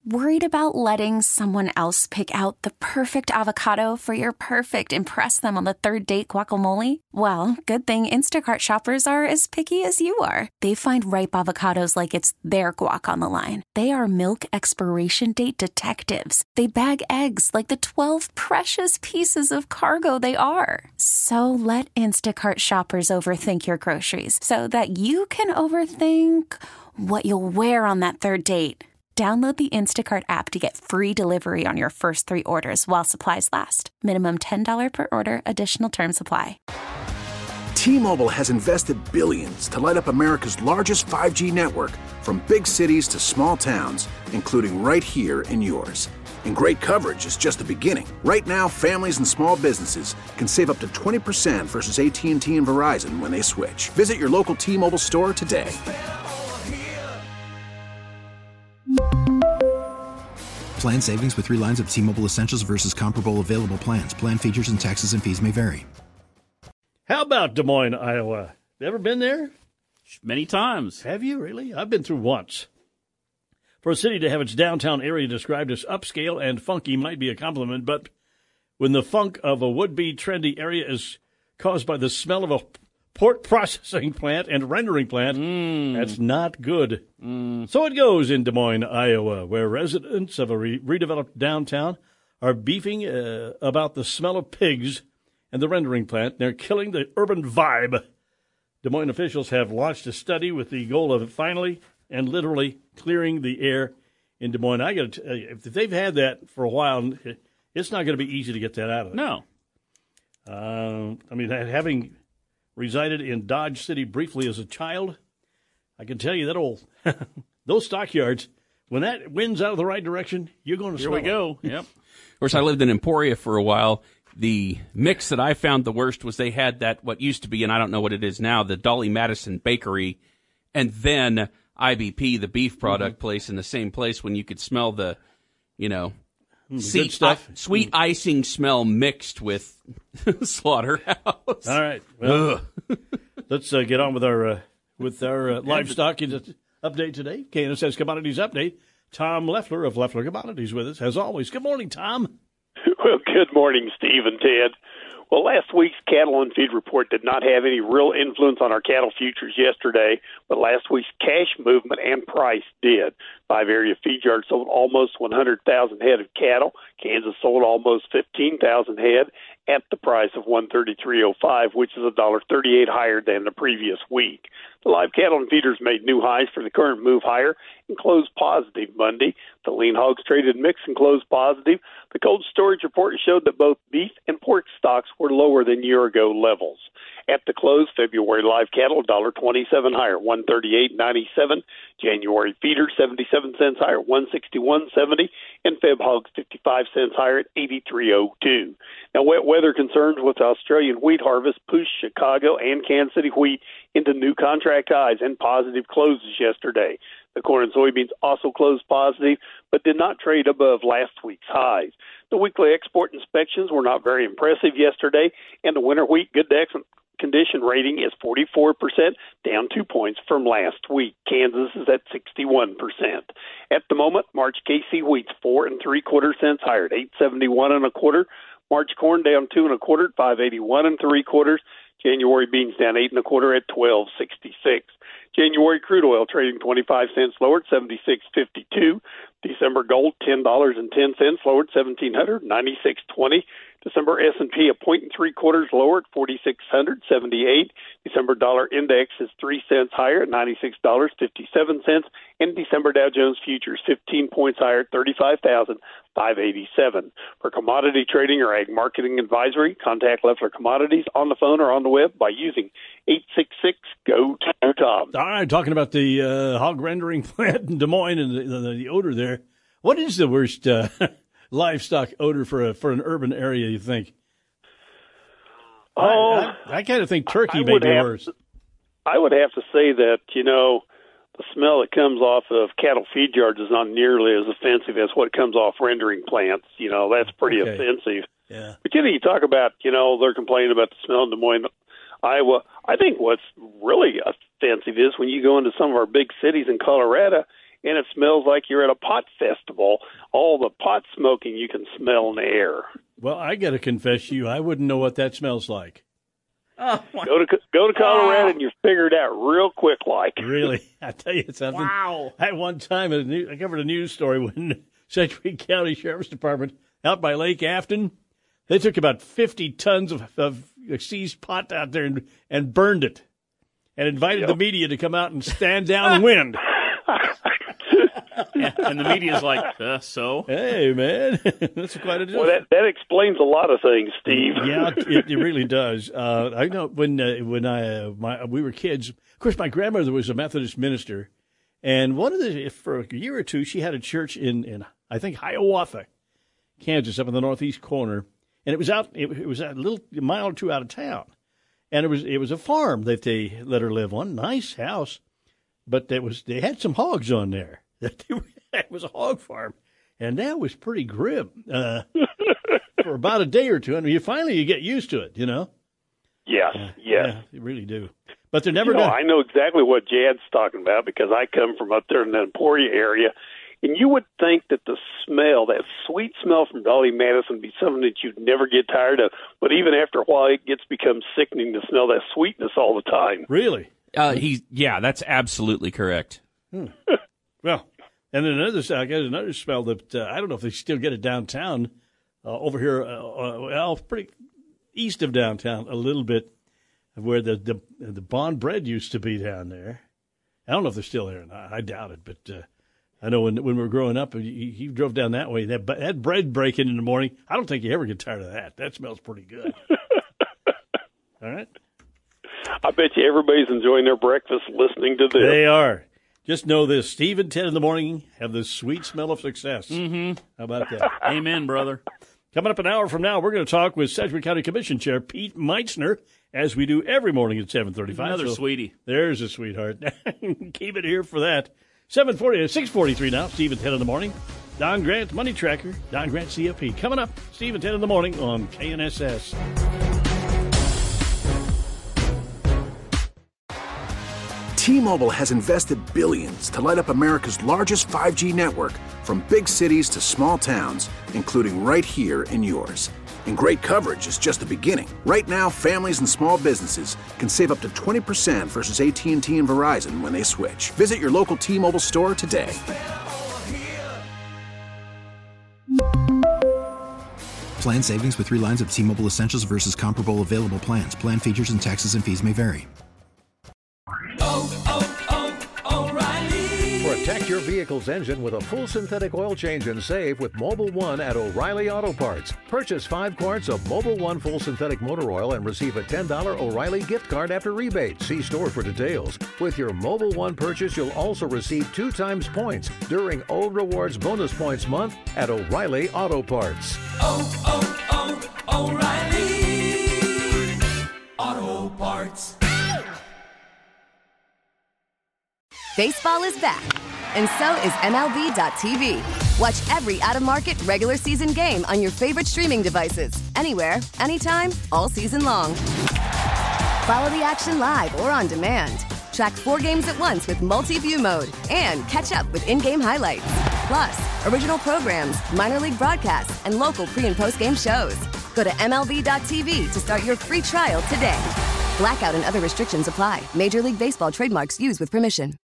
Worried about letting someone else pick out the perfect avocado for your perfect impress them on the third date guacamole? Well, good thing Instacart shoppers are as picky as you are. They find ripe avocados like it's their guac on the line. They are milk expiration date detectives. They bag eggs like the 12 precious pieces of cargo they are. So let Instacart shoppers overthink your groceries so that you can overthink what you'll wear on that third date. Download the Instacart app to get free delivery on your first 3 orders while supplies last. Minimum $10 per order. Additional terms apply. T-Mobile has invested billions to light up America's largest 5G network, from big cities to small towns, including right here in yours. And great coverage is just the beginning. Right now, families and small businesses can save up to 20% versus AT&T and Verizon when they switch. Visit your local T-Mobile store today. Plan savings with 3 lines of T-Mobile Essentials versus comparable available plans. Plan features and taxes and fees may vary. How about Des Moines, Iowa? Ever been there? Many times. Have you really? I've been through once. For a city to have its downtown area described as upscale and funky might be a compliment, but when the funk of a would-be trendy area is caused by the smell of a pork processing plant and rendering plant, that's not good. So it goes in Des Moines, Iowa, where residents of a redeveloped downtown are beefing about the smell of pigs and the rendering plant. They're killing the urban vibe. Des Moines officials have launched a study with the goal of finally and literally clearing the air in Des Moines. I got to tell you, if they've had that for a while, it's not going to be easy to get that out of it. No. I mean, having resided in Dodge City briefly as a child, I can tell you that those stockyards, when that wind's out of the right direction, you're going to smell it. Here we go. Yep. Of course, I lived in Emporia for a while. The mix that I found the worst was they had that, what used to be, and I don't know what it is now, the Dolly Madison Bakery, and then IBP, the beef product place, in the same place when you could smell the, sweet icing smell mixed with slaughterhouse. All right. Well, let's get on with our livestock update today. KNSS Commodities Update. Tom Leffler of Leffler Commodities with us, as always. Good morning, Tom. Well, good morning, Steve and Ted. Well, last week's cattle and feed report did not have any real influence on our cattle futures yesterday, but last week's cash movement and price did. 5 area feed yards sold almost 100,000 head of cattle. Kansas sold almost 15,000 head at the price of $133.05, which is $1.38 higher than the previous week. The live cattle and feeders made new highs for the current move higher and closed positive Monday. The lean hogs traded mixed and closed positive. The cold storage report showed that both beef and pork stocks were lower than year-ago levels. At the close, February live cattle $1.27 higher, $138.97. January feeder 77 cents higher, $161.70, and Feb hogs 55 cents higher at $83.02. Now, wet weather concerns with Australian wheat harvest pushed Chicago and Kansas City wheat into new contract highs and positive closes yesterday. The corn and soybeans also closed positive, but did not trade above last week's highs. The weekly export inspections were not very impressive yesterday, and the winter wheat good to excellent condition rating is 44%, down 2 points from last week. Kansas is at 61%. At the moment, March KC wheat's 4 3/4 cents higher at $8.71 1/4. March corn down 2 1/4 at $5.81 3/4. January beans down 8 1/4 at $12.66. January crude oil trading 25 cents lower at $76.52. December gold $10.10 lower at $1,796.20. December S&P 1 3/4 lower at 4,678. December dollar index is 3 cents higher at $96.57, and December Dow Jones futures 15 points higher at 35,587. For commodity trading or ag marketing advisory, contact Leffler Commodities on the phone or on the web by using 866-GO-TOM. All right, talking about the hog rendering plant in Des Moines and the odor there. What is the worst livestock odor for an urban area, you think? I kind of think turkey may be worse. I would have to say that, the smell that comes off of cattle feed yards is not nearly as offensive as what comes off rendering plants. That's pretty offensive. Yeah. But, you talk about, they're complaining about the smell in Des Moines, Iowa. I think what's really offensive is when you go into some of our big cities in Colorado and it smells like you're at a pot festival. All the pot smoking you can smell in the air. Well, I got to confess to you, I wouldn't know what that smells like. Go to Colorado and you figure it out real quick like. Really? I tell you something. Wow. I had one time, I covered a news story when Sedgwick County Sheriff's Department out by Lake Afton, they took about 50 tons of seized pot out there and burned it and invited the media to come out and stand downwind. And the media's like, so? Hey, man, that's quite a deal. Well, that explains a lot of things, Steve. Yeah, it really does. I know when we were kids. Of course, my grandmother was a Methodist minister, and for a year or two, she had a church in I think Hiawatha, Kansas, up in the northeast corner, and it was a little mile or two out of town, and it was a farm that they let her live on, nice house, but they had some hogs on there. It was a hog farm, and that was pretty grim for about a day or two. And you get used to it, you know. Yes. Yeah, you really do. But they're never I know exactly what Jad's talking about because I come from up there in the Emporia area, and you would think that the smell, that sweet smell from Dolly Madison, would be something that you'd never get tired of. But even after a while, it becomes sickening to smell that sweetness all the time. Really? That's absolutely correct. Well, and another smell that I don't know if they still get it downtown over here, pretty east of downtown a little bit, where the Bond Bread used to be down there. I don't know if they're still there or not. I doubt it, but I know when we were growing up, he drove down that way. That bread breaking in the morning, I don't think you ever get tired of that. That smells pretty good. All right. I bet you everybody's enjoying their breakfast listening to this. They are. Just know this, Steve and Ted in the morning have the sweet smell of success. Mm-hmm. How about that? Amen, brother. Coming up an hour from now, we're going to talk with Sedgwick County Commission Chair Pete Meitzner, as we do every morning at 7:35. Another sweetie. There's a sweetheart. Keep it here for that. 6:43 now, Steve and Ted in the morning. Don Grant, Money Tracker, Don Grant CFP. Coming up, Steve and Ted in the morning on KNSS. T-Mobile has invested billions to light up America's largest 5G network, from big cities to small towns, including right here in yours. And great coverage is just the beginning. Right now, families and small businesses can save up to 20% versus AT&T and Verizon when they switch. Visit your local T-Mobile store today. Plan savings with 3 lines of T-Mobile Essentials versus comparable available plans. Plan features and taxes and fees may vary. Protect your vehicle's engine with a full synthetic oil change and save with Mobil 1 at O'Reilly Auto Parts. Purchase 5 quarts of Mobil 1 full synthetic motor oil and receive a $10 O'Reilly gift card after rebate. See store for details. With your Mobil 1 purchase, you'll also receive 2 times points during O Rewards Bonus Points Month at O'Reilly Auto Parts. O'Reilly Auto Parts. Baseball is back, and so is MLB.tv. Watch every out-of-market regular season game on your favorite streaming devices, anywhere, anytime, all season long. Follow the action live or on demand. Track 4 games at once with multi-view mode and catch up with in-game highlights. Plus, original programs, minor league broadcasts, and local pre- and post-game shows. Go to MLB.tv to start your free trial today. Blackout and other restrictions apply. Major League Baseball trademarks used with permission.